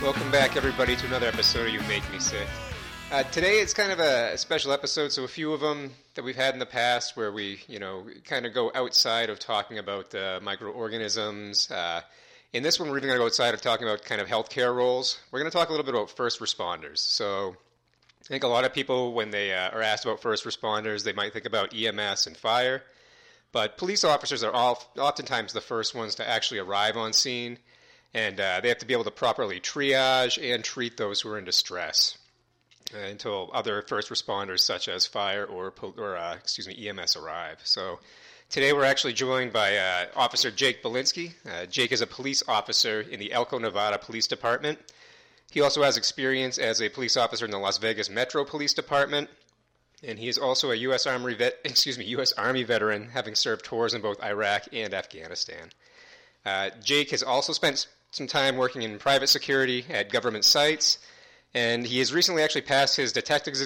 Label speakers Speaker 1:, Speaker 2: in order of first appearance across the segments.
Speaker 1: Welcome back, everybody, to another episode of You Make Me Sick. Today it's kind of a special episode, so a few of them that we've had in the past where we, kind of go outside of talking about microorganisms. In this one, we're even going to go outside of talking about kind of healthcare roles. We're going to talk a little bit about first responders. So I think a lot of people, when they are asked about first responders, they might think about EMS and fire. But police officers are oftentimes the first ones to actually arrive on scene. And they have to be able to properly triage and treat those who are in distress until other first responders such as fire or EMS arrive. So today we're actually joined by Officer Jake Belinsky. Jake is a police officer in the Elko, Nevada Police Department. He also has experience as a police officer in the Las Vegas Metro Police Department. And he is also a U.S. Army veteran, having served tours in both Iraq and Afghanistan. Jake has also spent some time working in private security at government sites, and he has recently actually passed his detective's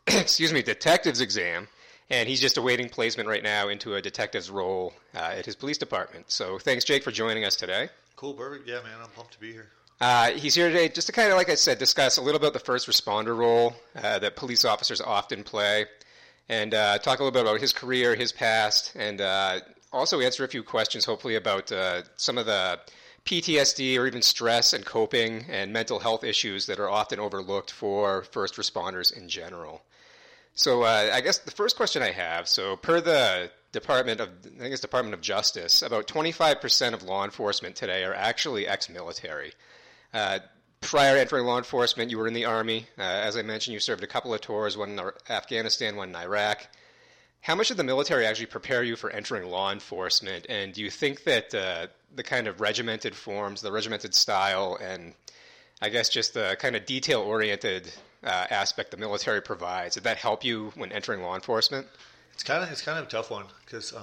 Speaker 1: exam, and he's just awaiting placement right now into a detective's role at his police department. So thanks, Jake, for joining us today.
Speaker 2: Cool, perfect. Yeah, man, I'm pumped to be here.
Speaker 1: He's here today just to kind of, like I said, discuss a little about the first responder role that police officers often play, and talk a little bit about his career, his past, and also answer a few questions, hopefully, about some of the PTSD or even stress and coping and mental health issues that are often overlooked for first responders in general. So I guess the first question I have, so per the Department of Justice, about 25% of law enforcement today are actually ex-military. Prior to entering law enforcement, you were in the Army. As I mentioned, you served a couple of tours, one in Afghanistan, one in Iraq. How much did the military actually prepare you for entering law enforcement? And do you think that the kind of regimented forms, the regimented style, and I guess just the kind of detail-oriented aspect the military provides, did that help you when entering law enforcement?
Speaker 2: It's kind of a tough one because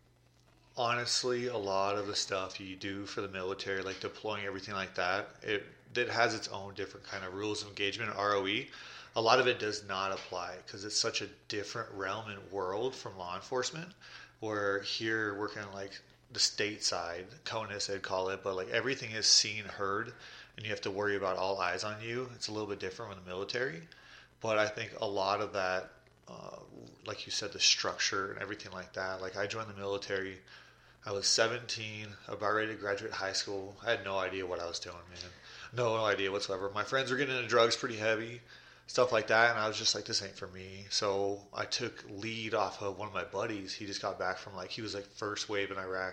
Speaker 2: honestly, a lot of the stuff you do for the military, like deploying everything like that, it has its own different kind of rules of engagement, ROE. A lot of it does not apply because it's such a different realm and world from law enforcement. Where here we're kind of like the state side, CONUS they'd call it, but like everything is seen, heard, and you have to worry about all eyes on you. It's a little bit different with the military, but I think a lot of that, like you said, the structure and everything like that. Like I joined the military, I was 17, about ready to graduate high school. I had no idea what I was doing, man. No idea whatsoever. My friends were getting into drugs pretty heavy, stuff like that, and I was just like, this ain't for me. So I took lead off of one of my buddies. He just got back from he was first wave in Iraq.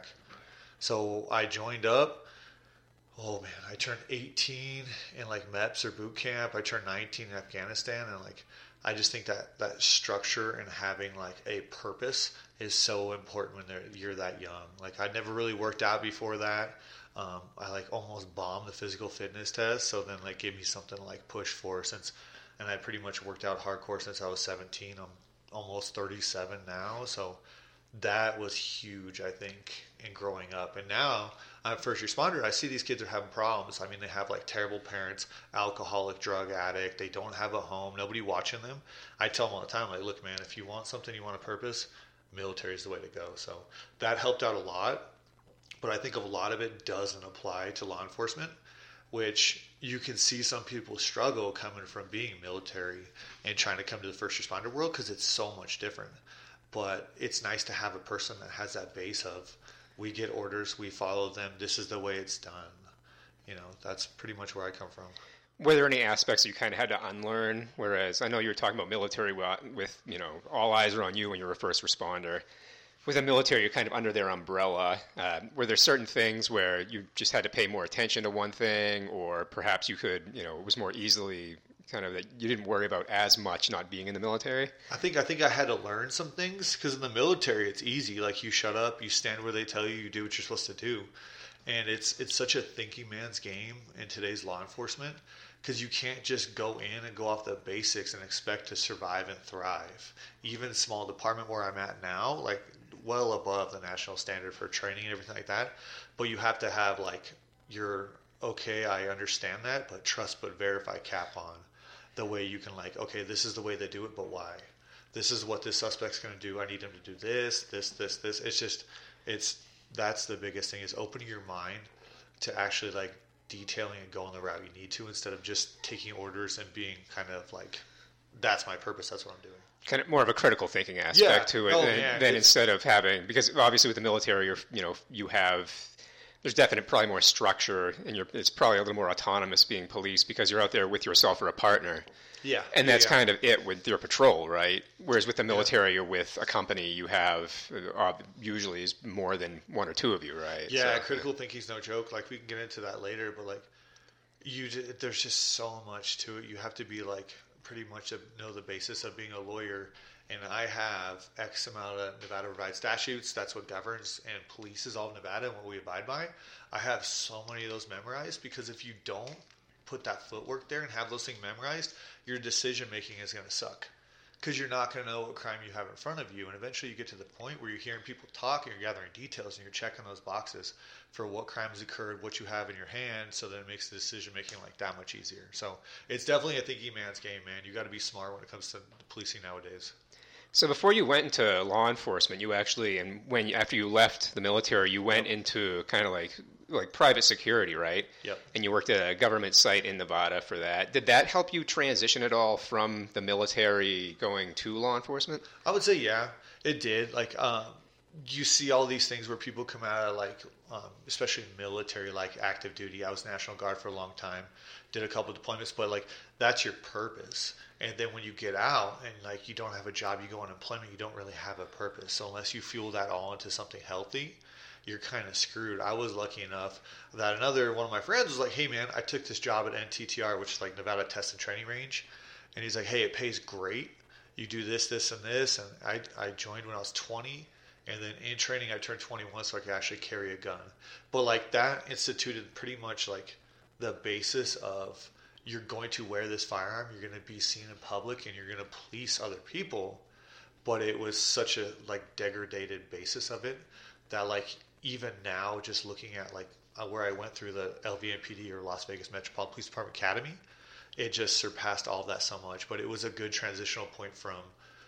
Speaker 2: So I joined up. Oh man, I turned 18 in MEPS or boot camp. I turned 19 in Afghanistan, and I just think that structure and having a purpose is so important when you're that young. I'd never really worked out before that. I almost bombed the physical fitness test, so then gave me something to push for and I pretty much worked out hardcore since I was 17. I'm almost 37 now, so that was huge, I think, in growing up. And now I'm a first responder. I see these kids are having problems. I mean, they have terrible parents, alcoholic, drug addict. They don't have a home, nobody watching them. I tell them all the time, look, man, if you want something, you want a purpose, military is the way to go. So that helped out a lot. But I think a lot of it doesn't apply to law enforcement, which you can see some people struggle coming from being military and trying to come to the first responder world because it's so much different. But it's nice to have a person that has that base of, we get orders, we follow them, this is the way it's done. That's pretty much where I come from.
Speaker 1: Were there any aspects you kind of had to unlearn? Whereas I know you were talking about military with all eyes are on you when you're a first responder. With the military, you're kind of under their umbrella. Were there certain things where you just had to pay more attention to one thing, or perhaps you could, it was more easily kind of that you didn't worry about as much not being in the military?
Speaker 2: I think I had to learn some things because in the military it's easy. You shut up, you stand where they tell you, you do what you're supposed to do, and it's such a thinking man's game in today's law enforcement because you can't just go in and go off the basics and expect to survive and thrive. Even small department where I'm at now, well above the national standard for training and everything like that, but you have to have your okay, I understand that, but trust but verify cap on the way you can okay, this is the way they do it, but why? This is what this suspect's going to do. I need him to do this. It's just that's the biggest thing is opening your mind to actually detailing and going the route you need to instead of just taking orders and being kind of like, that's my purpose, that's what I'm doing.
Speaker 1: Kind of more of a critical thinking aspect to it than instead of having, because obviously with the military, you have, there's definite probably more structure, and it's probably a little more autonomous being police because you're out there with yourself or a partner.
Speaker 2: Yeah.
Speaker 1: And that's kind of it with your patrol, right? Whereas with the military, you're with a company, you have usually is more than one or two of you, right?
Speaker 2: Yeah, so, critical thinking's no joke. Like, we can get into that later, but like, there's just so much to it. You have to be like pretty much know the basis of being a lawyer. And I have X amount of Nevada Revised Statutes. That's what governs, and police is all Nevada and what we abide by. I have so many of those memorized because if you don't put that footwork there and have those things memorized, your decision making is going to suck because you're not going to know what crime you have in front of you. And eventually you get to the point where you're hearing people talk and you're gathering details and you're checking those boxes for what crimes occurred, what you have in your hand, so that it makes the decision making like that much easier. So it's definitely a thinking man's game, man. You got to be smart when it comes to policing nowadays.
Speaker 1: So before you went into law enforcement, you actually, and after you left the military, you went into kind of like private security, right?
Speaker 2: Yep.
Speaker 1: And you worked at a government site in Nevada for that. Did that help you transition at all from the military going to law enforcement?
Speaker 2: I would say, yeah, it did. Like, you see all these things where people come out of like, especially military, like active duty. I was National Guard for a long time, did a couple of deployments, but like that's your purpose. And then when you get out and like you don't have a job, you go on employment, you don't really have a purpose. So unless you fuel that all into something healthy, you're kind of screwed. I was lucky enough that one of my friends was like, hey man, I took this job at NTTR, which is like Nevada Test and Training Range. And he's like, hey, it pays great. You do this, this, and this. And I joined when I was 20. And then in training, I turned 21 so I could actually carry a gun. But like that instituted pretty much like the basis of you're going to wear this firearm, you're going to be seen in public, and you're going to police other people. But it was such a like degraded basis of it that like even now, just looking at like where I went through the LVMPD or Las Vegas Metropolitan Police Department Academy, it just surpassed all of that so much. But it was a good transitional point from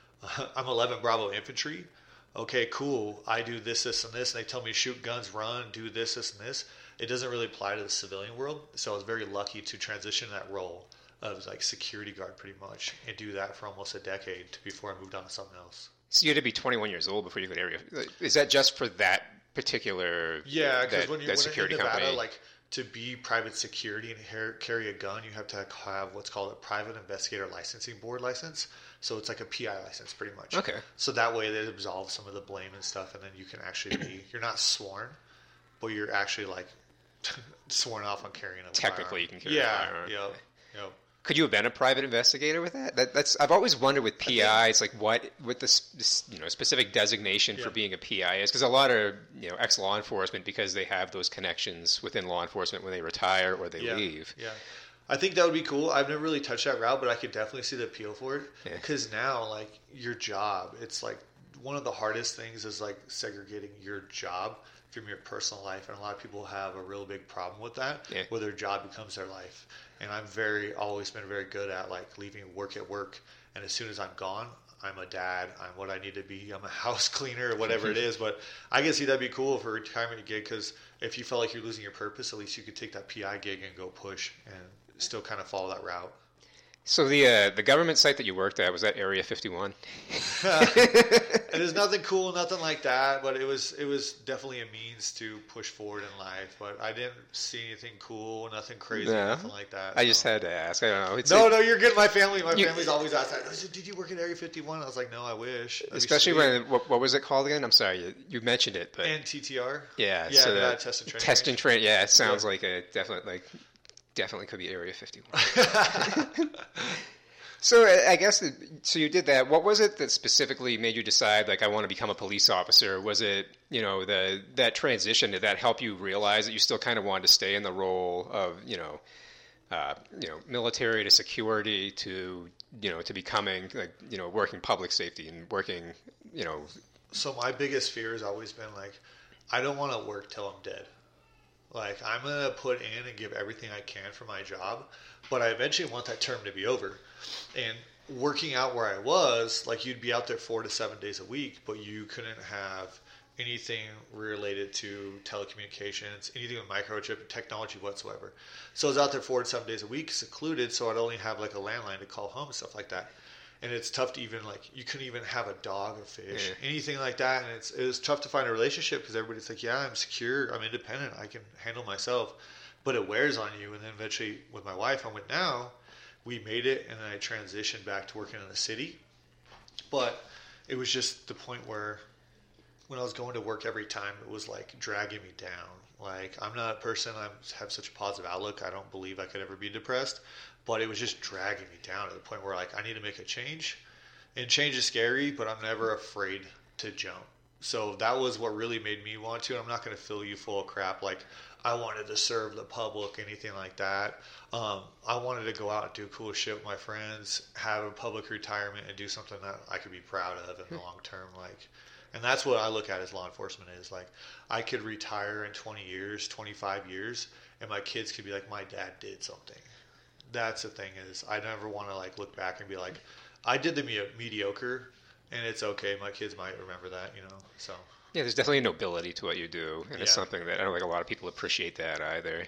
Speaker 2: I'm 11 Bravo Infantry. Okay, cool. I do this, this, and this. And they tell me shoot guns, run, do this, this, and this. It doesn't really apply to the civilian world. So I was very lucky to transition that role of like security guard pretty much and do that for almost a decade before I moved on to something else.
Speaker 1: So you had to be 21 years old before you could area. Is that just for that particular
Speaker 2: because when you're
Speaker 1: security
Speaker 2: in Nevada,
Speaker 1: company?
Speaker 2: like to be private security and carry a gun, you have to have what's called a private investigator licensing board license. So it's like a PI license pretty much.
Speaker 1: Okay.
Speaker 2: So that way they absolve some of the blame and stuff, and then you can actually be, you're not sworn, but you're actually like sworn off on carrying a
Speaker 1: Technically,
Speaker 2: firearm.
Speaker 1: you can carry a firearm.
Speaker 2: Yeah.
Speaker 1: Could you have been a private investigator with that? That's I've always wondered with PIs, like what the specific designation for being a PI is, because a lot of ex law enforcement, because they have those connections within law enforcement when they retire or they leave.
Speaker 2: Yeah, I think that would be cool. I've never really touched that route, but I could definitely see the appeal for it because now, like your job, it's like one of the hardest things is like segregating your job from your personal life, and a lot of people have a real big problem with that, where their job becomes their life. And I'm always been very good at like leaving work at work, and as soon as I'm gone, I'm a dad, I'm what I need to be, I'm a house cleaner or whatever it is. But I can see that'd be cool for a retirement gig, because if you felt like you're losing your purpose, at least you could take that PI gig and go push and still kind of follow that route.
Speaker 1: So the government site that you worked at, was that Area 51?
Speaker 2: There's nothing cool, nothing like that, but it was definitely a means to push forward in life. But I didn't see anything cool, nothing crazy, nothing like that.
Speaker 1: I just had to ask. I don't know.
Speaker 2: No, you're good. My family's always asked that. I said, did you work at Area 51? I was like, no, I wish.
Speaker 1: Especially when, what was it called again? I'm sorry, you mentioned it. But
Speaker 2: NTTR?
Speaker 1: Yeah.
Speaker 2: Yeah,
Speaker 1: so
Speaker 2: test and training.
Speaker 1: Yeah, it sounds like a definitely could be Area 51. So I guess, so you did that. What was it that specifically made you decide, like, I want to become a police officer? Was it, that transition, did that help you realize that you still kind of wanted to stay in the role of, military to security to becoming, like, working public safety and working,
Speaker 2: So my biggest fear has always been, like, I don't want to work till I'm dead. Like, I'm going to put in and give everything I can for my job, but I eventually want that term to be over. And working out where I was, like, you'd be out there 4 to 7 days a week, but you couldn't have anything related to telecommunications, anything with microchip technology whatsoever. So I was out there 4 to 7 days a week, secluded, so I'd only have like a landline to call home and stuff like that. And it's tough to even like, you couldn't even have a dog, a fish, anything like that. And it was tough to find a relationship because everybody's like, yeah, I'm secure, I'm independent, I can handle myself. But it wears on you. And then eventually with my wife, I went, now we made it, and then I transitioned back to working in the city. But it was just the point where when I was going to work every time, it was like dragging me down. Like, I'm not a person, I have such a positive outlook, I don't believe I could ever be depressed, but it was just dragging me down to the point where like, I need to make a change. And change is scary, but I'm never afraid to jump. So that was what really made me want to. I'm not going to fill you full of crap like I wanted to serve the public, anything like that. I wanted to go out and do cool shit with my friends, have a public retirement, and do something that I could be proud of in the long term. Like, and that's what I look at as law enforcement is like, I could retire in 20 years, 25 years, and my kids could be like, my dad did something. That's the thing is, I never want to like look back and be like, I did the mediocre, and it's okay. My kids might remember that, you know. So
Speaker 1: yeah, there's definitely a nobility to what you do, and it's something that I don't think a lot of people appreciate that either.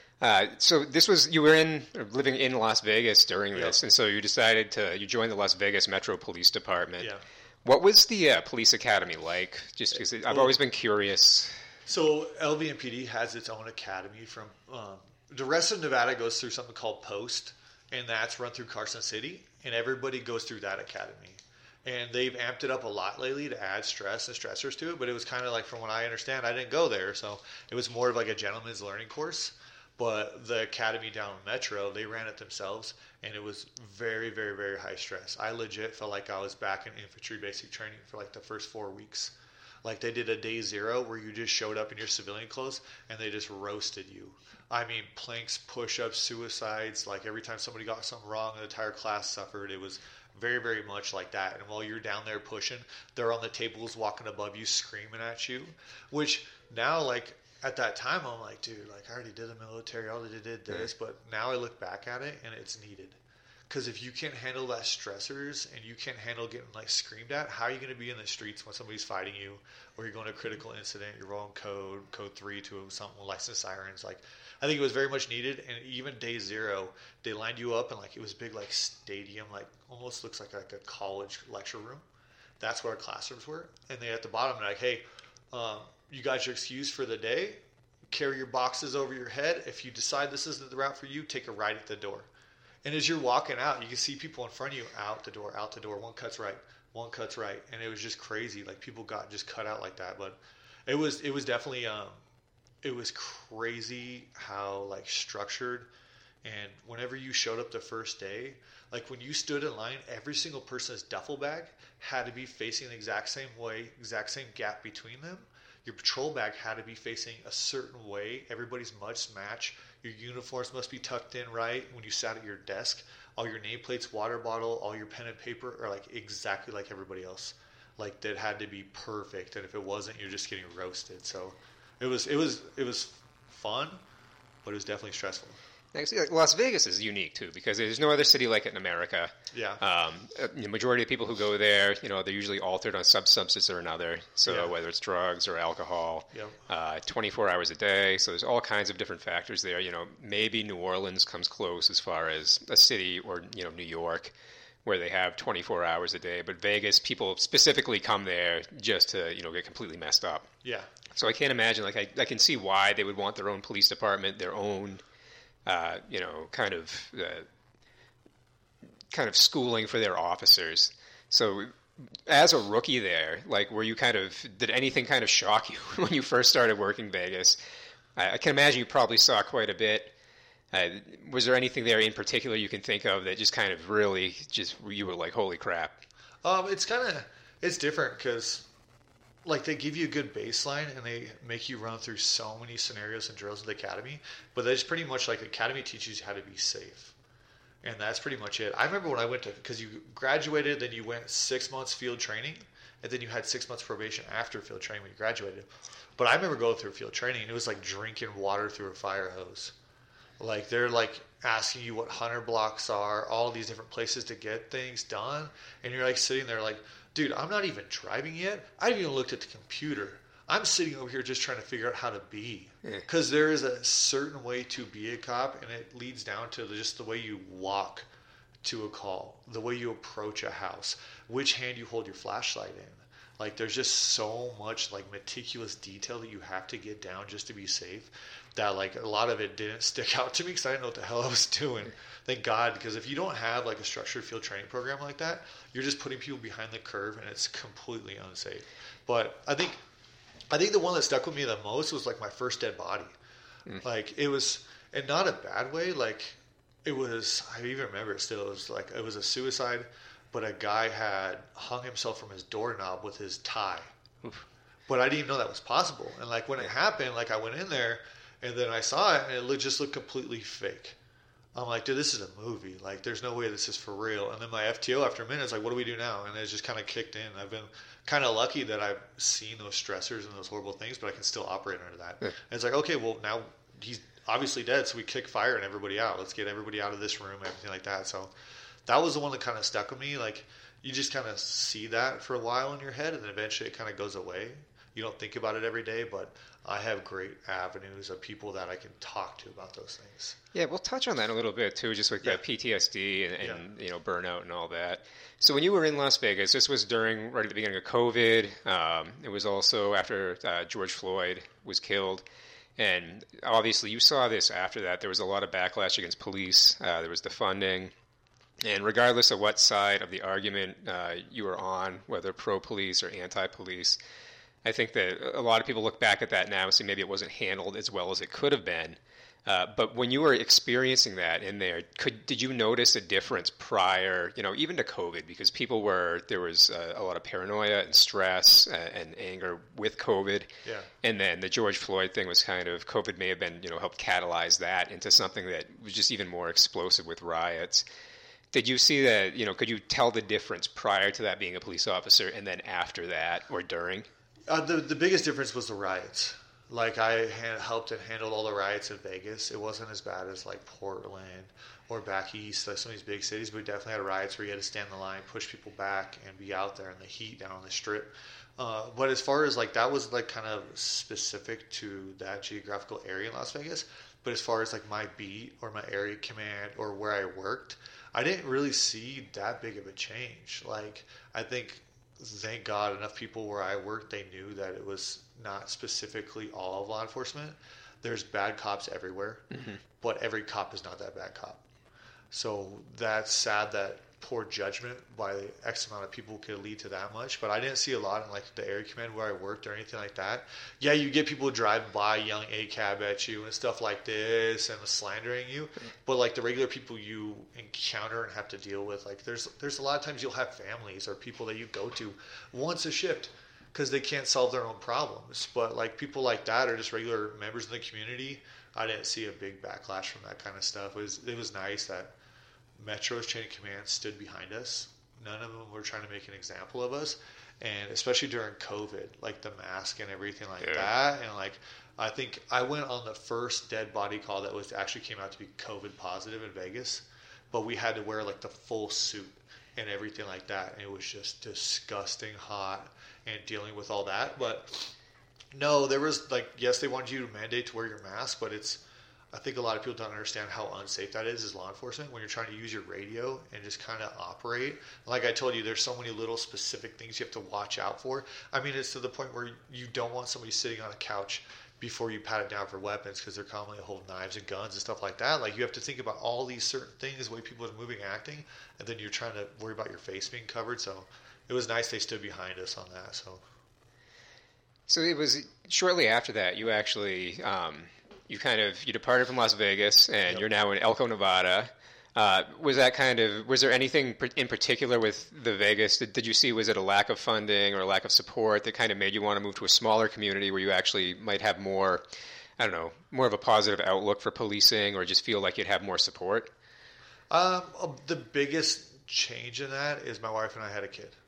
Speaker 1: So this was, you were living in Las Vegas during this, and so you decided you joined the Las Vegas Metro Police Department.
Speaker 2: Yeah.
Speaker 1: What was the police academy like? Just because I've always been curious.
Speaker 2: So LVMPD has its own academy. From the rest of Nevada goes through something called Post, and that's run through Carson City, and everybody goes through that academy. And they've amped it up a lot lately to add stress and stressors to it, but it was kind of like, from what I understand, I didn't go there, so it was more of like a gentleman's learning course. But the academy down in Metro, they ran it themselves, and it was very, very, very high stress. I legit felt like I was back in infantry basic training for like the first 4 weeks. Like, they did a day zero where you just showed up in your civilian clothes and they just roasted you. I mean, planks, push-ups, suicides. Like, every time somebody got something wrong, the entire class suffered. It was very, very much like that. And while you're down there pushing, they're on the tables walking above you, screaming at you. Which now, like, at that time, I'm like, dude, like, I already did the military, I already did this. But now I look back at it, and it's needed. Because if you can't handle that stressors and you can't handle getting like screamed at, how are you going to be in the streets when somebody's fighting you, or you're going to a critical incident, you're rolling code 3 to something with license sirens? Like, I think it was very much needed. And even day zero, they lined you up, and like, it was big, like stadium, like almost looks like a college lecture room. That's where our classrooms were. And they at the bottom, they're like, hey, you got your excuse for the day, carry your boxes over your head. If you decide this isn't the route for you, take a ride at the door. And as you're walking out, you can see people in front of you, out the door, one cuts right. And it was just crazy. Like, people got just cut out like that. But it was definitely, it was crazy how like structured. And whenever you showed up the first day, like when you stood in line, every single person's duffel bag had to be facing the exact same way, exact same gap between them. Your patrol bag had to be facing a certain way. Everybody's must match. Your uniforms must be tucked in right. When you sat at your desk, all your nameplates, water bottle, all your pen and paper are like exactly like everybody else. Like, that had to be perfect. And if it wasn't, you're just getting roasted. So it was fun, but it was definitely stressful.
Speaker 1: Actually, like, Las Vegas is unique too, because there's no other city like it in America.
Speaker 2: Yeah.
Speaker 1: The majority of people who go there, they're usually altered on some substance or another. So whether it's drugs or alcohol, 24 hours a day. So there's all kinds of different factors there. Maybe New Orleans comes close as far as a city, or New York, where they have 24 hours a day. But Vegas, people specifically come there just to get completely messed up.
Speaker 2: Yeah.
Speaker 1: So I can't imagine. Like, I can see why they would want their own police department, their own kind of schooling for their officers. So as a rookie there, like, did anything kind of shock you when you first started working Vegas? I can imagine you probably saw quite a bit. Was there anything there in particular you can think of that just kind of really you were like, holy crap?
Speaker 2: It's different because, like, they give you a good baseline and they make you run through so many scenarios and drills in the academy, but that's pretty much like the academy teaches you how to be safe. And that's pretty much it. I remember when I went because you graduated, then you went 6 months field training, and then you had 6 months probation after field training when you graduated. But I remember going through field training, and it was like drinking water through a fire hose. Like, they're like asking you what hunter blocks are, all these different places to get things done, and you're like sitting there like, dude, I'm not even driving yet. I haven't even looked at the computer. I'm sitting over here just trying to figure out how to be.
Speaker 1: Yeah.
Speaker 2: Because there is a certain way to be a cop, and it leads down to just the way you walk to a call, the way you approach a house, which hand you hold your flashlight in. Like, there's just so much, like, meticulous detail that you have to get down just to be safe that, like, a lot of it didn't stick out to me because I didn't know what the hell I was doing. Thank God, because if you don't have, like, a structured field training program like that, you're just putting people behind the curve, and it's completely unsafe. But I think the one that stuck with me the most was, like, my first dead body. Like, it was, and not a bad way, like, it was, I even remember it still, it was a suicide, but a guy had hung himself from his doorknob with his tie. Oof. But I didn't even know that was possible. And, like, when it happened, like, I went in there, and then I saw it, and it just looked completely fake. I'm like, dude, this is a movie. Like, there's no way this is for real. And then my FTO, after a minute, is like, what do we do now? And it just kind of kicked in. I've been kind of lucky that I've seen those stressors and those horrible things, but I can still operate under that. Yeah. And it's like, okay, well, now he's obviously dead, so we kick fire and everybody out. Let's get everybody out of this room, everything like that. So that was the one that kind of stuck with me. Like, you just kind of see that for a while in your head, and then eventually it kind of goes away. You don't think about it every day, but I have great avenues of people that I can talk to about those things.
Speaker 1: Yeah, we'll touch on that a little bit too, just like that PTSD and you know, burnout and all that. So when you were in Las Vegas, this was right at the beginning of COVID. It was also after George Floyd was killed. And obviously you saw this after that. There was a lot of backlash against police. There was defunding. And regardless of what side of the argument you were on, whether pro-police or anti-police, I think that a lot of people look back at that now and say maybe it wasn't handled as well as it could have been. But when you were experiencing that in there, did you notice a difference prior, you know, even to COVID? Because there was a lot of paranoia and stress and anger with COVID.
Speaker 2: Yeah.
Speaker 1: And then the George Floyd thing was COVID may have been, you know, helped catalyze that into something that was just even more explosive with riots. Did you see that, you know, could you tell the difference prior to that being a police officer and then after that or during?
Speaker 2: The biggest difference was the riots. Like, I helped and handled all the riots in Vegas. It wasn't as bad as, like, Portland or back east, like some of these big cities. But we definitely had riots where you had to stand in the line, push people back, and be out there in the heat down on the strip. But as far as, like, that was, like, kind of specific to that geographical area in Las Vegas. But as far as, like, my beat or my area command or where I worked, I didn't really see that big of a change. Like, I think, thank God, enough people where I worked, they knew that it was not specifically all of law enforcement. There's bad cops everywhere, but every cop is not that bad cop. So that's sad that poor judgment by X amount of people could lead to that much. But I didn't see a lot in, like, the area command where I worked or anything like that. Yeah, you get people driving by yelling ACAB at you and stuff like this and slandering you. But, like, the regular people you encounter and have to deal with, like, there's a lot of times you'll have families or people that you go to once a shift because they can't solve their own problems. But, like, people like that are just regular members of the community. I didn't see a big backlash from that kind of stuff. It was nice that Metro's chain of command stood behind us. None of them were trying to make an example of us. And especially during COVID, like the mask and everything like that. And, like, I think I went on the first dead body call that actually came out to be COVID positive in Vegas. But we had to wear, like, the full suit and everything like that. And it was just disgusting hot and dealing with all that. But no, there was, like, yes, they wanted you to mandate to wear your mask, but I think a lot of people don't understand how unsafe that is as law enforcement when you're trying to use your radio and just kind of operate. Like I told you, there's so many little specific things you have to watch out for. I mean, it's to the point where you don't want somebody sitting on a couch before you pat it down for weapons because they're commonly hold knives and guns and stuff like that. Like, you have to think about all these certain things, the way people are moving, acting, and then you're trying to worry about your face being covered. So it was nice they stood behind us on that.
Speaker 1: So it was shortly after that you actually you departed from Las Vegas and you're now in Elko, Nevada. Was there anything in particular with the Vegas? Did you see, was it a lack of funding or a lack of support that kind of made you want to move to a smaller community where you actually might have more, I don't know, more of a positive outlook for policing or just feel like you'd have more support?
Speaker 2: The biggest change in that is my wife and I had a kid.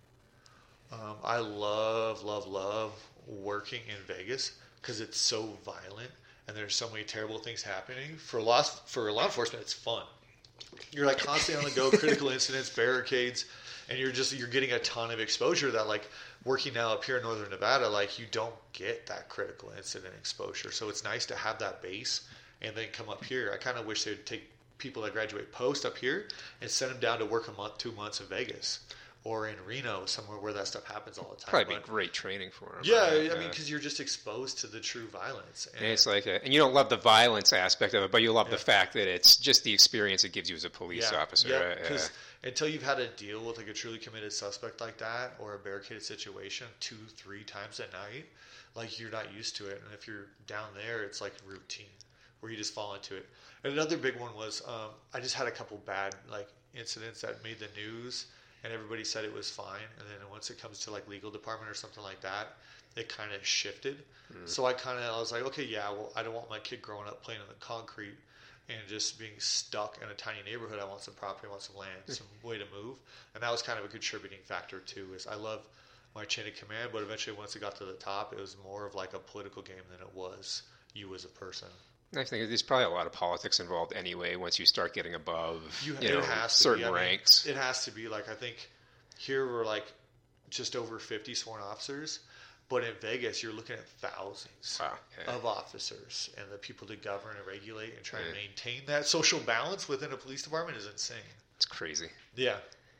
Speaker 2: I love working in Vegas because it's so violent and there's so many terrible things happening. For law enforcement, it's fun. You're, like, constantly on the go, critical incidents, barricades, and you're getting a ton of exposure that, like, working now up here in Northern Nevada, like, you don't get that critical incident exposure. So it's nice to have that base and then come up here. I kind of wish they'd take people that graduate post up here and send them down to work a month, 2 months in Vegas or in Reno, somewhere where that stuff happens all the time.
Speaker 1: Probably be great training for them.
Speaker 2: Yeah, right? I mean, because you're just exposed to the true violence.
Speaker 1: And it's like, and you don't love the violence aspect of it, but you love the fact that it's just the experience it gives you as a police officer.
Speaker 2: Yeah, because until you've had to deal with, like, a truly committed suspect like that or a barricaded situation 2-3 times a night, like, you're not used to it. And if you're down there, it's like routine where you just fall into it. And another big one was I just had a couple bad, like, incidents that made the news, and everybody said it was fine. And then once it comes to, like, legal department or something like that, it kind of shifted. So I was like, okay, yeah, well, I don't want my kid growing up playing on the concrete and just being stuck in a tiny neighborhood. I want some property, I want some land, some way to move. And that was kind of a contributing factor too, is I love my chain of command, but eventually once it got to the top, it was more of like a political game than it was you as a person.
Speaker 1: I think there's probably a lot of politics involved anyway once you start getting above certain ranks.
Speaker 2: It has to be. Like, I think here we're like just over 50 sworn officers, but in Vegas you're looking at thousands of officers, and the people to govern and regulate and try to maintain that social balance within a police department is insane.
Speaker 1: It's crazy.
Speaker 2: Yeah.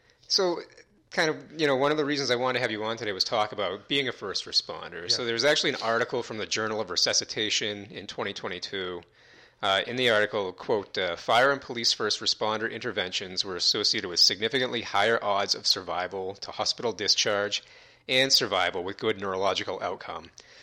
Speaker 1: So kind of, one of the reasons I wanted to have you on today was talk about being a first responder. Yeah. So there's actually an article from the Journal of Resuscitation in 2022. In the article, quote, fire and police first responder interventions were associated with significantly higher odds of survival to hospital discharge and survival with good neurological outcome.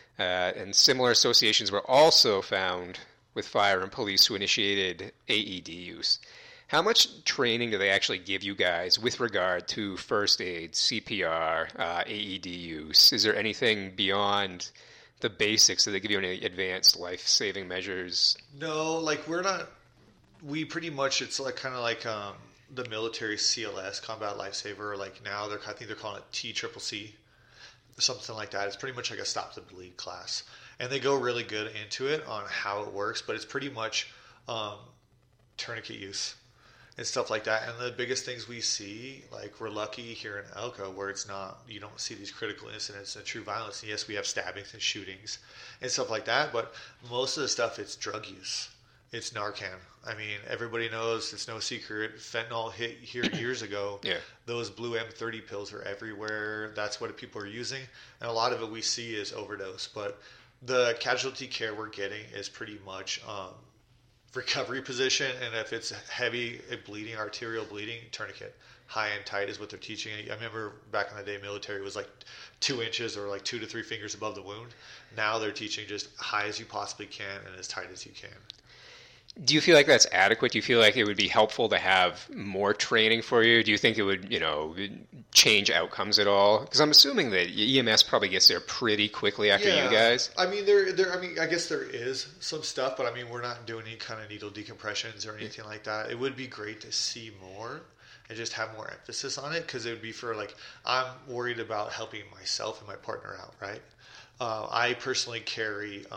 Speaker 1: And similar associations were also found with fire and police who initiated AED use. How much training do they actually give you guys with regard to first aid, CPR, AED use? Is there anything beyond the basics? Do they give you any advanced life-saving measures?
Speaker 2: No, like we pretty much, it's like kind of like the military CLS, Combat Lifesaver, like now I think they're calling it TCCC, something like that. It's pretty much like a stop the bleed class. And they go really good into it on how it works, but it's pretty much tourniquet use and stuff like that. And the biggest things we see, like, we're lucky here in Elko where you don't see these critical incidents and true violence. And yes, we have stabbings and shootings and stuff like that, but most of the stuff, it's drug use. It's Narcan. I mean, everybody knows, it's no secret, fentanyl hit here years ago.
Speaker 1: Yeah.
Speaker 2: Those blue M30 pills are everywhere. That's what people are using. And a lot of it we see is overdose. But the casualty care we're getting is pretty much recovery position, and if it's heavy bleeding, arterial bleeding, tourniquet. High and tight is what they're teaching. I remember back in the day, military was like 2 inches or like 2 to 3 fingers above the wound. Now they're teaching just high as you possibly can and as tight as you can.
Speaker 1: Do you feel like that's adequate? Do you feel like it would be helpful to have more training for you? Do you think it would, change outcomes at all? Because I'm assuming that EMS probably gets there pretty quickly after you guys.
Speaker 2: I mean, I guess there is some stuff, but I mean, we're not doing any kind of needle decompressions or anything like that. It would be great to see more and just have more emphasis on it, because it would be for, like, I'm worried about helping myself and my partner out, right? I personally carry,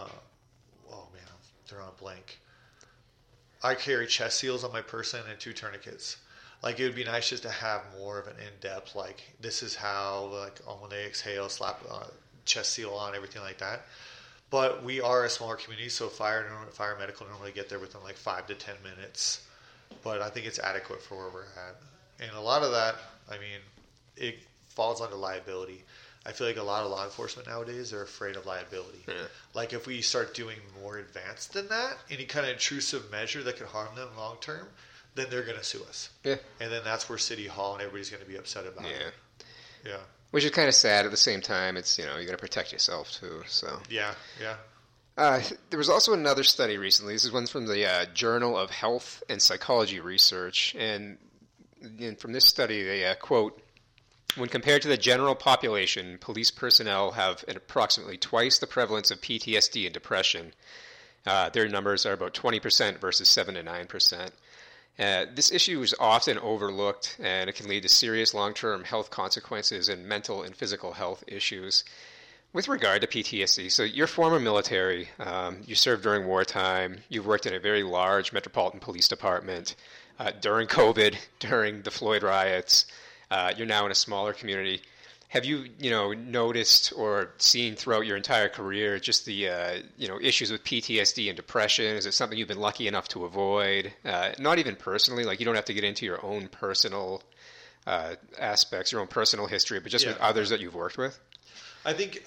Speaker 2: they're on blank. I carry chest seals on my person and 2 tourniquets. Like, it would be nice just to have more of an in-depth, like, this is how, like, when they exhale, slap chest seal on, everything like that. But we are a smaller community, so fire medical normally get there within like 5 to 10 minutes. But I think it's adequate for where we're at. And a lot of that, I mean, it falls under liability. I feel like a lot of law enforcement nowadays are afraid of liability. Yeah. Like, if we start doing more advanced than that, any kind of intrusive measure that could harm them long term, then they're going to sue us. Yeah. And then that's where City Hall and everybody's going to be upset about it. Yeah.
Speaker 1: Which is kind of sad. At the same time, it's, you got to protect yourself too. So.
Speaker 2: Yeah.
Speaker 1: There was also another study recently. This is one from the Journal of Health and Psychology Research. And from this study, they quote, when compared to the general population, police personnel have approximately twice the prevalence of PTSD and depression. Their numbers are about 20% versus 7 to 9%. This issue is often overlooked, and it can lead to serious long-term health consequences and mental and physical health issues. With regard to PTSD, so you're former military, you served during wartime, you've worked in a very large metropolitan police department during COVID, during the Floyd riots. You're now in a smaller community. Have you, noticed or seen throughout your entire career just the, issues with PTSD and depression? Is it something you've been lucky enough to avoid? Not even personally, like you don't have to get into your own personal aspects, your own personal history, but just with others that you've worked with?
Speaker 2: I think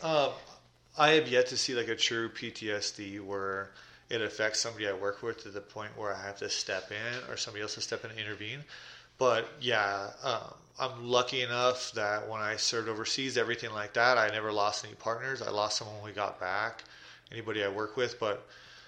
Speaker 2: I have yet to see like a true PTSD where it affects somebody I work with to the point where I have to step in or somebody else to step in and intervene. But yeah, I'm lucky enough that when I served overseas, everything like that, I never lost any partners. I lost someone when we got back, anybody I work with. But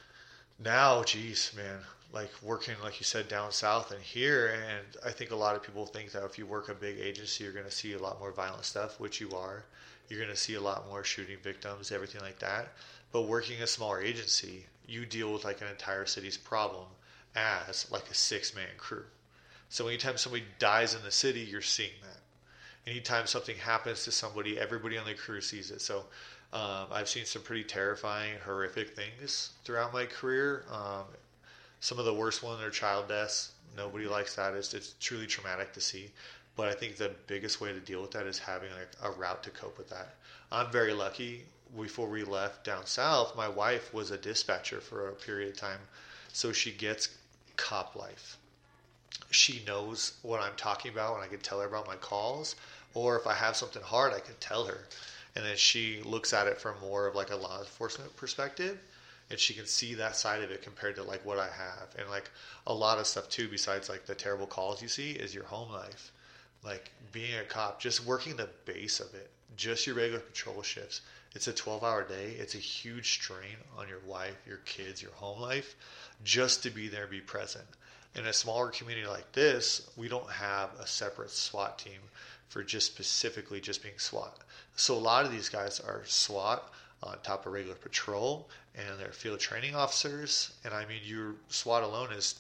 Speaker 2: now, geez, man, like working, like you said, down south and here, and I think a lot of people think that if you work a big agency, you're going to see a lot more violent stuff, which you are. You're going to see a lot more shooting victims, everything like that. But working a smaller agency, you deal with like an entire city's problem as like a 6-man crew. So anytime somebody dies in the city, you're seeing that. Anytime something happens to somebody, everybody on the crew sees it. So I've seen some pretty terrifying, horrific things throughout my career. Some of the worst ones are child deaths. Nobody likes that. It's truly traumatic to see. But I think the biggest way to deal with that is having like a route to cope with that. I'm very lucky. Before we left down south, my wife was a dispatcher for a period of time. So she gets cop life. She knows what I'm talking about, and I can tell her about my calls. Or if I have something hard, I can tell her. And then she looks at it from more of like a law enforcement perspective, and she can see that side of it compared to like what I have. And like a lot of stuff too, besides like the terrible calls you see, is your home life. Like being a cop, just working the base of it, just your regular patrol shifts. It's a 12-hour day. It's a huge strain on your wife, your kids, your home life, just to be there and be present. In a smaller community like this, we don't have a separate SWAT team for just specifically just being SWAT. So a lot of these guys are SWAT on top of regular patrol, and they're field training officers. And I mean, your SWAT alone is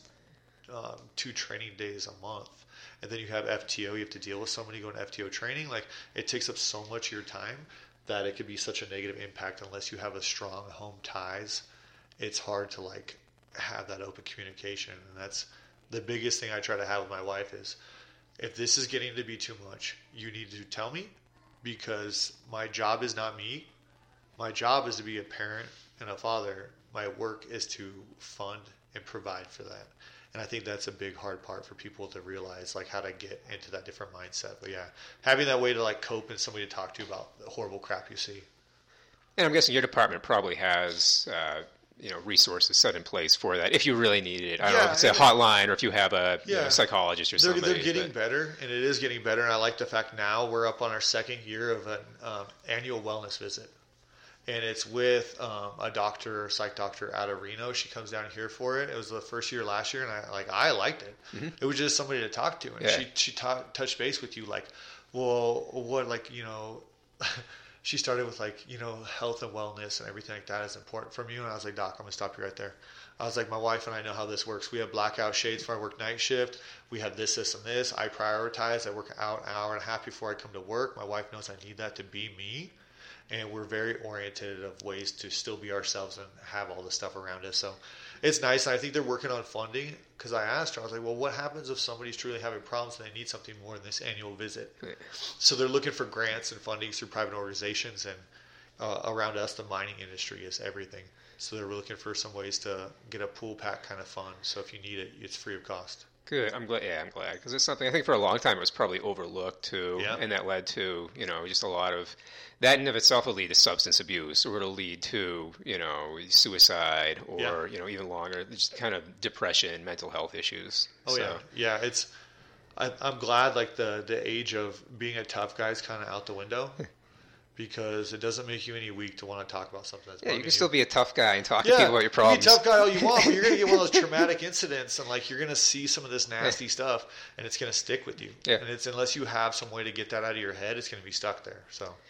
Speaker 2: 2 training days a month. And then you have FTO. You have to deal with somebody going to FTO training. Like, it takes up so much of your time that it could be such a negative impact unless you have a strong home ties. It's hard to like have that open communication. And that's the biggest thing I try to have with my wife is, if this is getting to be too much, you need to tell me, because my job is not me. My job is to be a parent and a father. My work is to fund and provide for that. And I think that's a big hard part for people to realize, like how to get into that different mindset. But yeah, having that way to like cope and somebody to talk to about the horrible crap you see.
Speaker 1: And I'm guessing your department probably has, resources set in place for that if you really needed it. I don't know if it's a hotline or if you have a psychologist or something.
Speaker 2: They're getting better, and it is getting better. And I like the fact now we're up on our 2nd year of an annual wellness visit. And it's with a doctor, psych doctor out of Reno. She comes down here for it. It was the first year last year, and I liked it. Mm-hmm. It was just somebody to talk to, and she touched base with you, like, well, what, like, she started with like, health and wellness and everything like that is important from you. And I was like, Doc, I'm gonna stop you right there. I was like, my wife and I know how this works. We have blackout shades for our work night shift. We have this, and this. I prioritize. I work out an hour and a half before I come to work. My wife knows I need that to be me. And we're very oriented of ways to still be ourselves and have all this stuff around us. So it's nice. And I think they're working on funding, because I asked her, I was like, well, what happens if somebody's truly having problems and they need something more than this annual visit? So they're looking for grants and funding through private organizations. And around us, the mining industry is everything. So they're looking for some ways to get a pool pack kind of fund. So if you need it, it's free of cost.
Speaker 1: Good. I'm glad. Yeah, I'm glad, because it's something I think for a long time it was probably overlooked too, and that led to just a lot of that in and of itself will lead to substance abuse, or it'll lead to suicide, or even longer, just kind of depression, mental health issues.
Speaker 2: Yeah. It's I'm glad like the age of being a tough guy is kind of out the window. Because it doesn't make you any weak to want to talk about something that's
Speaker 1: you can still be a tough guy and talk to people about your problems.
Speaker 2: You can be a tough guy all you want, but you're going to get one of those traumatic incidents, and like you're going to see some of this nasty stuff, and it's going to stick with you. Yeah. And it's unless you have some way to get that out of your head, it's going to be stuck there.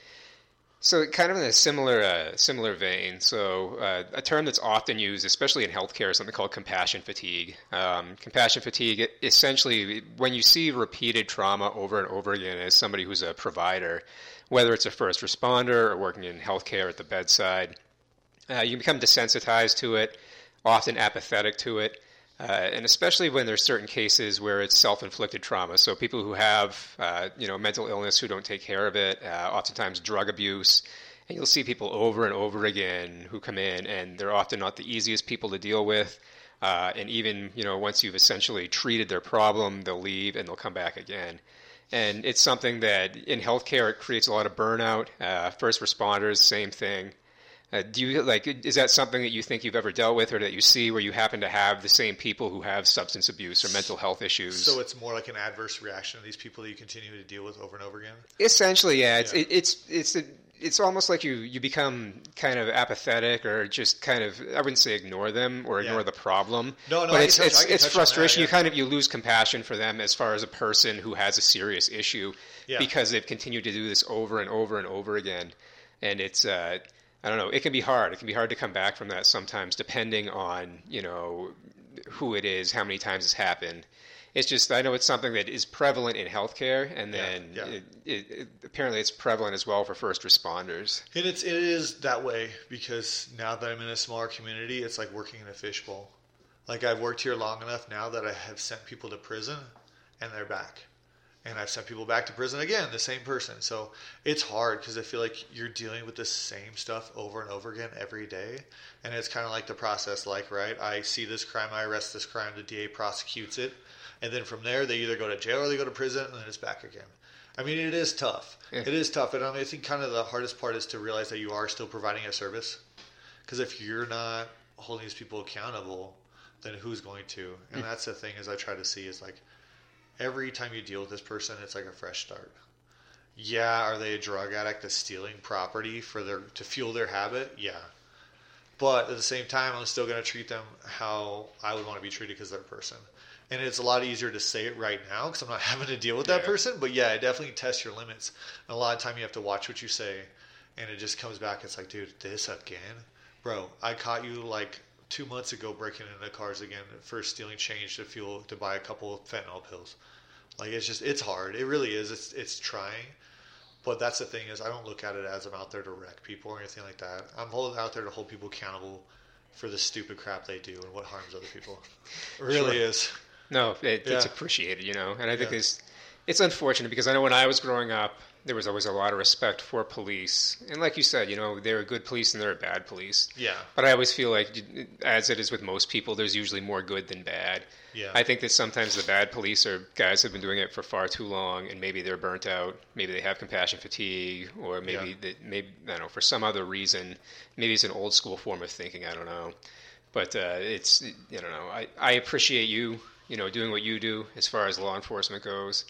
Speaker 2: So
Speaker 1: kind of in a similar vein, a term that's often used, especially in healthcare, is something called compassion fatigue. Compassion fatigue, essentially, when you see repeated trauma over and over again as somebody who's a provider, whether it's a first responder or working in healthcare at the bedside, you become desensitized to it, often apathetic to it. And especially when there's certain cases where it's self-inflicted trauma. So people who have, mental illness who don't take care of it, oftentimes drug abuse, and you'll see people over and over again who come in, and they're often not the easiest people to deal with. And even, once you've essentially treated their problem, they'll leave and they'll come back again. And it's something that in healthcare, it creates a lot of burnout. First responders, same thing. Is that something that you think you've ever dealt with or that you see where you happen to have the same people who have substance abuse or mental health issues?
Speaker 2: So it's more like an adverse reaction to these people that you continue to deal with over and over again?
Speaker 1: Essentially, yeah. It's almost like you become kind of apathetic or just kind of, I wouldn't say ignore them or ignore the problem.
Speaker 2: No,
Speaker 1: but
Speaker 2: it's
Speaker 1: frustration.
Speaker 2: That,
Speaker 1: You lose compassion for them as far as a person who has a serious issue because they've continued to do this over and over and over again. And it's, I don't know, it can be hard. It can be hard to come back from that sometimes, depending on, who it is, how many times it's happened. It's just, I know it's something that is prevalent in healthcare, and then apparently it's prevalent as well for first responders.
Speaker 2: And it is that way because now that I'm in a smaller community, it's like working in a fishbowl. Like I've worked here long enough now that I have sent people to prison, and they're back. And I've sent people back to prison again, the same person. So it's hard because I feel like you're dealing with the same stuff over and over again every day. And it's kind of like the process, right? I see this crime, I arrest this crime, the DA prosecutes it. And then from there, they either go to jail or they go to prison, and then it's back again. I mean, it is tough. Yeah. It is tough. And I think kind of the hardest part is to realize that you are still providing a service. Because if you're not holding these people accountable, then who's going to? And that's the thing is I try to see is like, every time you deal with this person, it's like a fresh start. Yeah, are they a drug addict that's stealing property to fuel their habit? Yeah. But at the same time, I'm still going to treat them how I would want to be treated because they're a person. And it's a lot easier to say it right now because I'm not having to deal with that person. But yeah, definitely test your limits. And a lot of time you have to watch what you say. And it just comes back. It's like, dude, this again? Bro, I caught you like 2 months ago breaking into cars again for stealing change to buy a couple of fentanyl pills. Like it's hard. It really is. It's trying. But that's the thing is I don't look at it as I'm out there to wreck people or anything like that. I'm out there to hold people accountable for the stupid crap they do and what harms other people. It really is.
Speaker 1: No, it's appreciated, and I think it's unfortunate because I know when I was growing up, there was always a lot of respect for police. And like you said, there are good police and there are bad police.
Speaker 2: Yeah.
Speaker 1: But I always feel like, as it is with most people, there's usually more good than bad.
Speaker 2: Yeah.
Speaker 1: I think that sometimes the bad police are guys who have been doing it for far too long, and maybe they're burnt out. Maybe they have compassion fatigue, or maybe I don't know, for some other reason. Maybe it's an old school form of thinking. I don't know. But it's, I don't know. I appreciate you, doing what you do as far as law enforcement goes.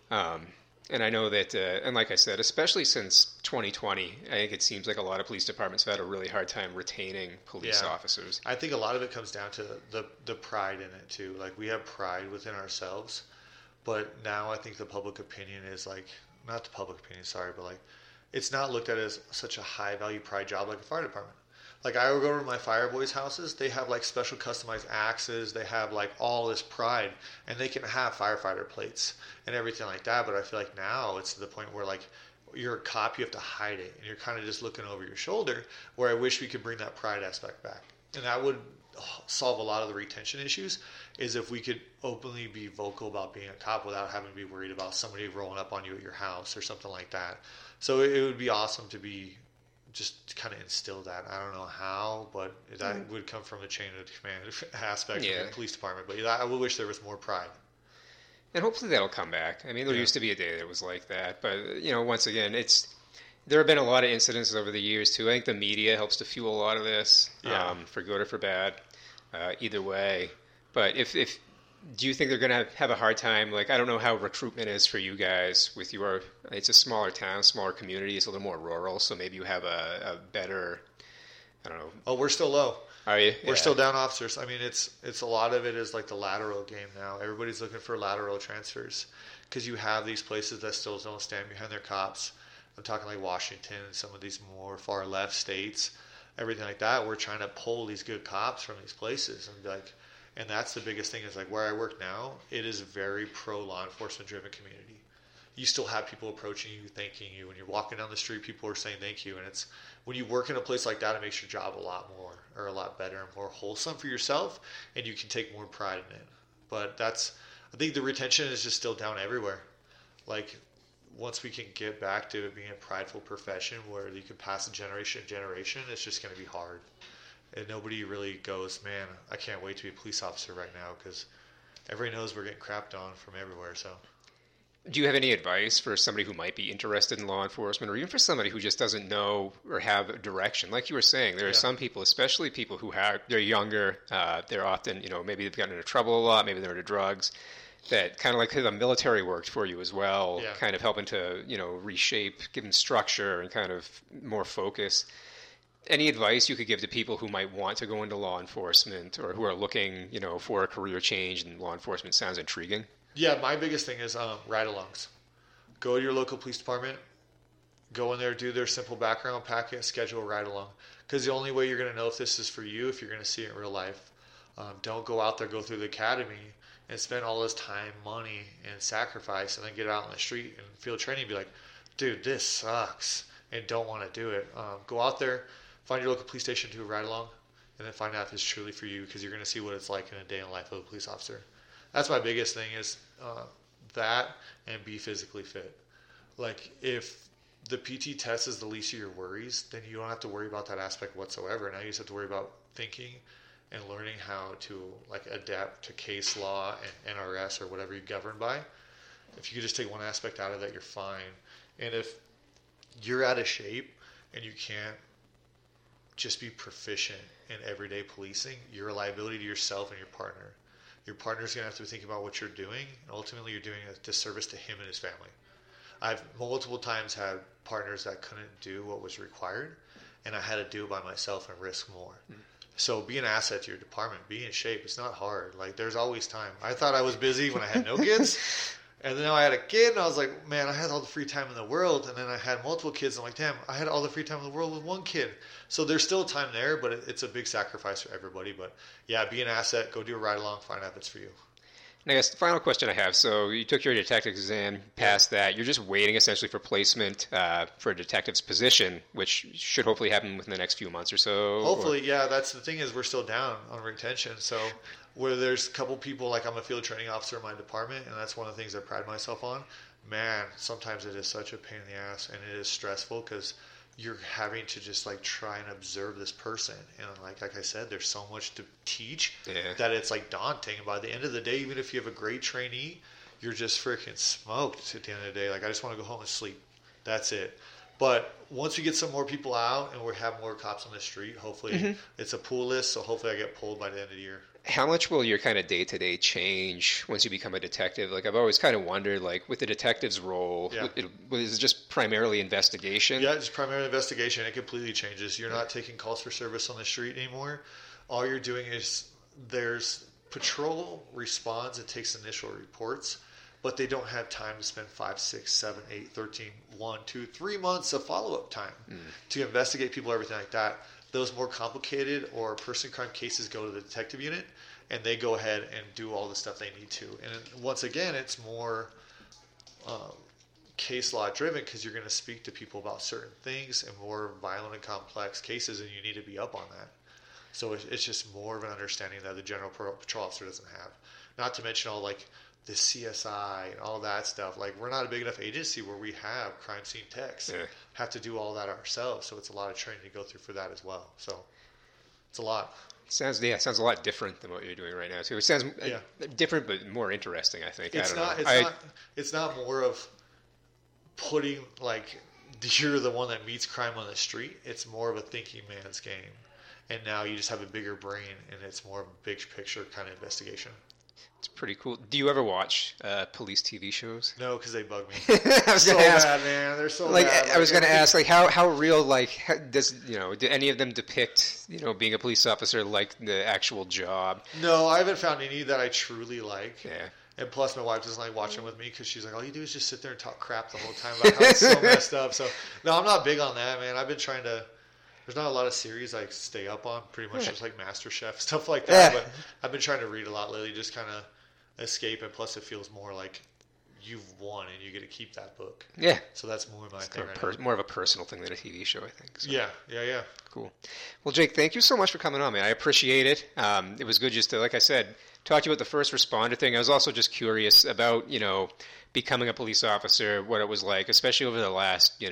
Speaker 1: And I know that, and like I said, especially since 2020, I think it seems like a lot of police departments have had a really hard time retaining police officers.
Speaker 2: I think a lot of it comes down to the pride in it, too. Like, we have pride within ourselves, but now I think the public opinion is like, not the public opinion, sorry, but like, it's not looked at as such a high-value pride job like a fire department. Like, I would go to my fire boys' houses, they have like special customized axes, they have like all this pride, and they can have firefighter plates and everything like that. But I feel like now it's to the point where like you're a cop, you have to hide it, and you're kind of just looking over your shoulder, where I wish we could bring that pride aspect back. And that would solve a lot of the retention issues, is if we could openly be vocal about being a cop without having to be worried about somebody rolling up on you at your house or something like that. So it would be awesome to be just kind of instill that. I don't know how, but that would come from the chain of command aspect of the police department. But I would wish there was more pride.
Speaker 1: And hopefully that'll come back. I mean, there used to be a day that was like that. But, once again, there have been a lot of incidents over the years, too. I think the media helps to fuel a lot of this, for good or for bad, either way. But do you think they're going to have a hard time? Like, I don't know how recruitment is for you guys with it's a smaller town, smaller community. It's a little more rural, so maybe you have a better, I don't know.
Speaker 2: Oh, we're still low.
Speaker 1: Are you?
Speaker 2: We're still down officers. I mean, it's a lot of it is like the lateral game now. Everybody's looking for lateral transfers because you have these places that still don't stand behind their cops. I'm talking like Washington and some of these more far left states, everything like that. We're trying to pull these good cops from these places and be like, and that's the biggest thing is like where I work now, it is a very pro law enforcement driven community. you still have people approaching you, thanking you. When you're walking down the street, people are saying thank you. And it's when you work in a place like that, it makes your job a lot more or a lot better and more wholesome for yourself, and you can take more pride in it. But I think the retention is just still down everywhere. Like, once we can get back to it being a prideful profession where you can pass it generation to generation, it's just going to be hard. And nobody really goes, man, I can't wait to be a police officer right now, because everybody knows we're getting crapped on from everywhere. So,
Speaker 1: do you have any advice for somebody who might be interested in law enforcement, or even for somebody who just doesn't know or have a direction? Like you were saying, there are some people, especially people who they're younger, they're often, maybe they've gotten into trouble a lot, maybe they're into drugs, that kind of like the military worked for you as well, kind of helping to, reshape, give them structure and kind of more focus. Any advice you could give to people who might want to go into law enforcement or who are looking, for a career change in law enforcement? Sounds intriguing.
Speaker 2: Yeah, my biggest thing is ride-alongs. Go to your local police department, go in there, do their simple background packet, schedule a ride-along. Because the only way you're going to know if this is for you, if you're going to see it in real life. Don't go out there, go through the academy, and spend all this time, money, and sacrifice, and then get out on the street and field training and be like, dude, this sucks, and don't want to do it. Go out there, find your local police station, do a ride-along, and then find out if it's truly for you, because you're going to see what it's like in a day in the life of a police officer. That's my biggest thing is that, and be physically fit. Like, if the PT test is the least of your worries, then you don't have to worry about that aspect whatsoever. Now you just have to worry about thinking and learning how to adapt to case law and NRS or whatever you're governed by. If you could just take one aspect out of that, you're fine. And if you're out of shape and you can't just be proficient in everyday policing, you're a liability to yourself and your partner. Your partner's going to have to think about what you're doing, and ultimately you're doing a disservice to him and his family. I've multiple times had partners that couldn't do what was required, and I had to do it by myself and risk more. So be an asset to your department. Be in shape. It's not hard. Like, there's always time. I thought I was busy when I had no kids. And then I had a kid, and I was like, man, I had all the free time in the world. And then I had multiple kids. And I'm like, damn, I had all the free time in the world with one kid. So there's still time there, but it's a big sacrifice for everybody. But yeah, be an asset. Go do a ride-along. Find out if it's for you.
Speaker 1: And I guess the final question I have, so you took your detective exam, passed that. You're just waiting essentially for placement for a detective's position, which should hopefully happen within the next few months or so.
Speaker 2: Hopefully, yeah. That's the thing is we're still down on retention. So where there's a couple people, like I'm a field training officer in my department, and that's one of the things I pride myself on. Man, sometimes it is such a pain in the ass, and it is stressful because you're having to just like try and observe this person, and like I said, there's so much to teach that it's like daunting. And by the end of the day, even if you have a great trainee, you're just freaking smoked at the end of the day. Like, I just want to go home and sleep. That's it. But once we get some more people out and we have more cops on the street, hopefully it's a pool list, so hopefully I get pulled by the end of the year.
Speaker 1: How much will your kind of day-to-day change once you become a detective? Like, I've always kind of wondered, like, with the detective's role, is it just primarily investigation?
Speaker 2: Yeah, it's primarily investigation. It completely changes. You're not taking calls for service on the street anymore. All you're doing is there's patrol responds and takes initial reports, but they don't have time to spend 5, 6, 7, 8, 13, 1, 2, 3 months of follow-up time to investigate people, everything like that. Those more complicated or person crime cases go to the detective unit, and they go ahead and do all the stuff they need to. And once again, it's more case law driven because you're going to speak to people about certain things and more violent and complex cases, and you need to be up on that. So it's just more of an understanding that the general patrol officer doesn't have. Not to mention all like the CSI and all that stuff. Like, we're not a big enough agency where we have crime scene techs. Have to do all that ourselves. So it's a lot of training to go through for that as well. So it's a lot.
Speaker 1: Sounds a lot different than what you're doing right now too. It sounds different, but more interesting, I think.
Speaker 2: It's not more of putting like you're the one that meets crime on the street. It's more of a thinking man's game. And now you just have a bigger brain, and it's more of a big picture kind of investigation.
Speaker 1: It's pretty cool. Do you ever watch police TV shows?
Speaker 2: No, because they bug me.
Speaker 1: I was so ask,
Speaker 2: bad, man. They're so
Speaker 1: like,
Speaker 2: bad.
Speaker 1: I was going to ask, like, how real, like, does do any of them depict, being a police officer like the actual job?
Speaker 2: No, I haven't found any that I truly like.
Speaker 1: Yeah.
Speaker 2: And plus, my wife doesn't like watching with me because she's like, all you do is just sit there and talk crap the whole time about how it's so messed up. So, no, I'm not big on that, man. I've been trying to. There's not a lot of series I stay up on, pretty much just like MasterChef, stuff like that. But I've been trying to read a lot lately, just kind of escape, and plus it feels more like you've won and you get to keep that book.
Speaker 1: Yeah.
Speaker 2: So that's more my thing right now.
Speaker 1: More of a personal thing than a TV show, I think. So.
Speaker 2: Yeah.
Speaker 1: Cool. Well, Jake, thank you so much for coming on, man. I appreciate it. It was good just to, like I said, talk to you about the first responder thing. I was also just curious about, becoming a police officer, what it was like, especially over the last,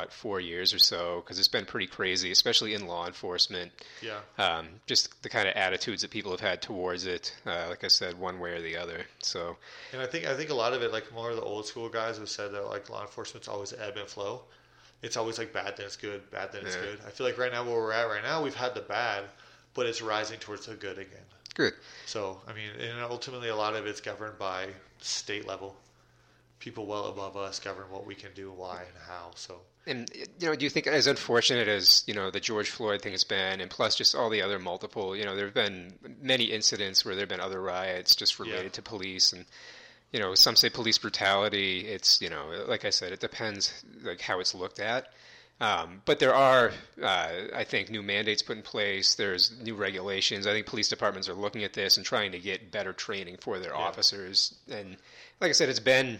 Speaker 1: 4 years or so, because it's been pretty crazy, especially in law enforcement.
Speaker 2: Yeah.
Speaker 1: Just the kind of attitudes that people have had towards it, like I said, one way or the other. So.
Speaker 2: And I think a lot of it, like more of the old school guys have said that like law enforcement's always ebb and flow. It's always like bad, then it's good, bad, then it's good. I feel like right now where we're at right now, we've had the bad, but it's rising towards the good again.
Speaker 1: Good.
Speaker 2: So, I mean, and ultimately a lot of it's governed by state level. People well above us govern what we can do, why, and how. So.
Speaker 1: And, do you think as unfortunate as, the George Floyd thing has been, and plus just all the other multiple, there have been many incidents where there have been other riots just related to police, and, some say police brutality. It's, like I said, it depends like how it's looked at. But there are, I think, new mandates put in place. There's new regulations. I think police departments are looking at this and trying to get better training for their officers. And like I said, it's been,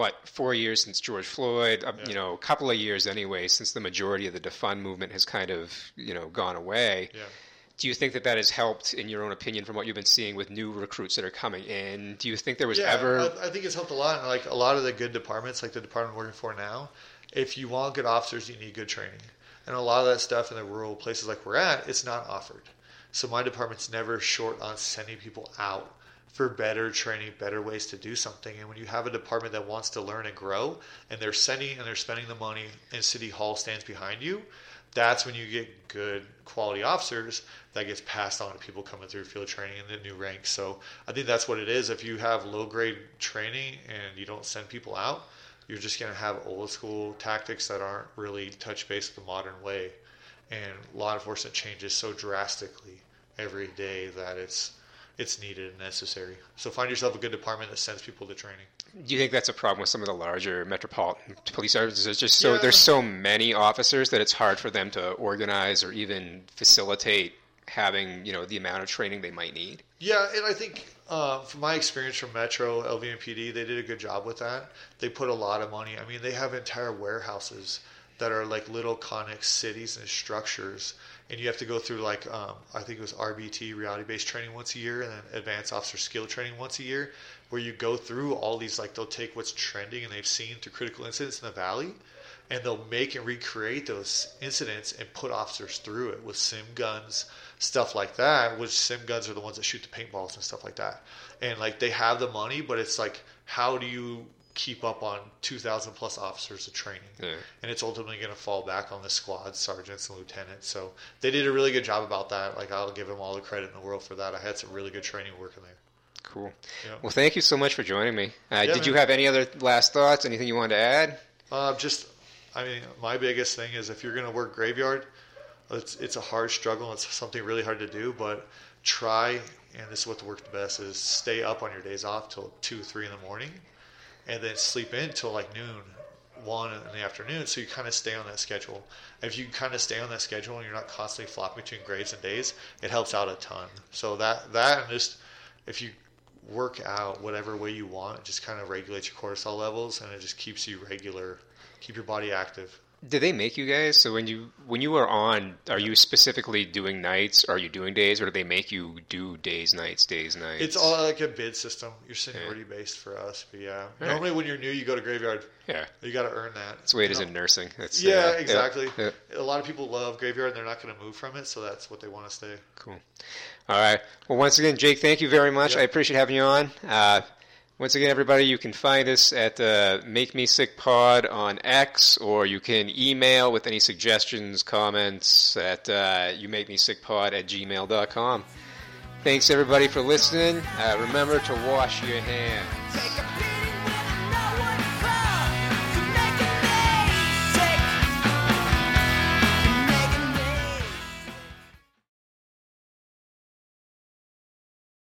Speaker 1: 4 years since George Floyd, a couple of years anyway, since the majority of the defund movement has kind of, gone away.
Speaker 2: Yeah.
Speaker 1: Do you think that has helped, in your own opinion, from what you've been seeing with new recruits that are coming in? Do you think there was ever...
Speaker 2: I think it's helped a lot. And like a lot of the good departments, like the department I'm working for now, if you want good officers, you need good training. And a lot of that stuff in the rural places like we're at, it's not offered. So my department's never short on sending people out for better training, better ways to do something. And when you have a department that wants to learn and grow, and they're spending the money, and City Hall stands behind you, that's when you get good quality officers that gets passed on to people coming through field training and the new ranks. So I think that's what it is. If you have low grade training and you don't send people out, you're just going to have old school tactics that aren't really touch base with the modern way. And law enforcement changes so drastically every day that it's needed and necessary. So find yourself a good department that sends people to training.
Speaker 1: Do you think that's a problem with some of the larger metropolitan police services? It's just there's so many officers that it's hard for them to organize or even facilitate having, the amount of training they might need.
Speaker 2: Yeah, and I think from my experience from Metro, LVMPD, they did a good job with that. They put a lot of money. I mean, they have entire warehouses that are like little conic cities and structures. And you have to go through like, I think it was RBT, reality-based training once a year, and then advanced officer skill training once a year, where you go through all these, like they'll take what's trending and they've seen through critical incidents in the Valley, and they'll make and recreate those incidents and put officers through it with sim guns, stuff like that, which sim guns are the ones that shoot the paintballs and stuff like that. And like they have the money, but it's like, how do you keep up on 2,000 plus officers of training? And it's ultimately going to fall back on the squad sergeants and lieutenants. So they did a really good job about that. Like I'll give them all the credit in the world for that. I had some really good training working there.
Speaker 1: Cool.
Speaker 2: Yeah.
Speaker 1: Well, thank you so much for joining me. Did you have any other last thoughts? Anything you wanted to add?
Speaker 2: My biggest thing is if you're going to work graveyard, it's a hard struggle. It's something really hard to do, but try, and this is what works best, is stay up on your days off till 2, 3 in the morning, and then sleep in till like noon, 1 in the afternoon, so you kind of stay on that schedule. If you kind of stay on that schedule and you're not constantly flopping between grades and days, it helps out a ton. So that and just if you work out whatever way you want, it just kind of regulates your cortisol levels, and it just keeps you regular, keep your body active.
Speaker 1: Did they make you guys? So when you were on, are you specifically doing nights? Are you doing days, or do they make you do days, nights?
Speaker 2: It's all like a bid system. You're seniority based for us, but yeah. All normally right. When you're new, you go to graveyard.
Speaker 1: Yeah.
Speaker 2: You got to earn that.
Speaker 1: That's the way it is in nursing. That's,
Speaker 2: exactly.
Speaker 1: Yeah.
Speaker 2: A lot of people love graveyard, and they're not going to move from it, so that's what they want to stay.
Speaker 1: Cool. All right. Well, once again, Jake, thank you very much.
Speaker 2: Yep.
Speaker 1: I appreciate having you on. Once again, everybody, you can find us at Make Me Sick Pod on X, or you can email with any suggestions, comments at youmakemesickpod@gmail.com. Thanks, everybody, for listening. Remember to wash your hands.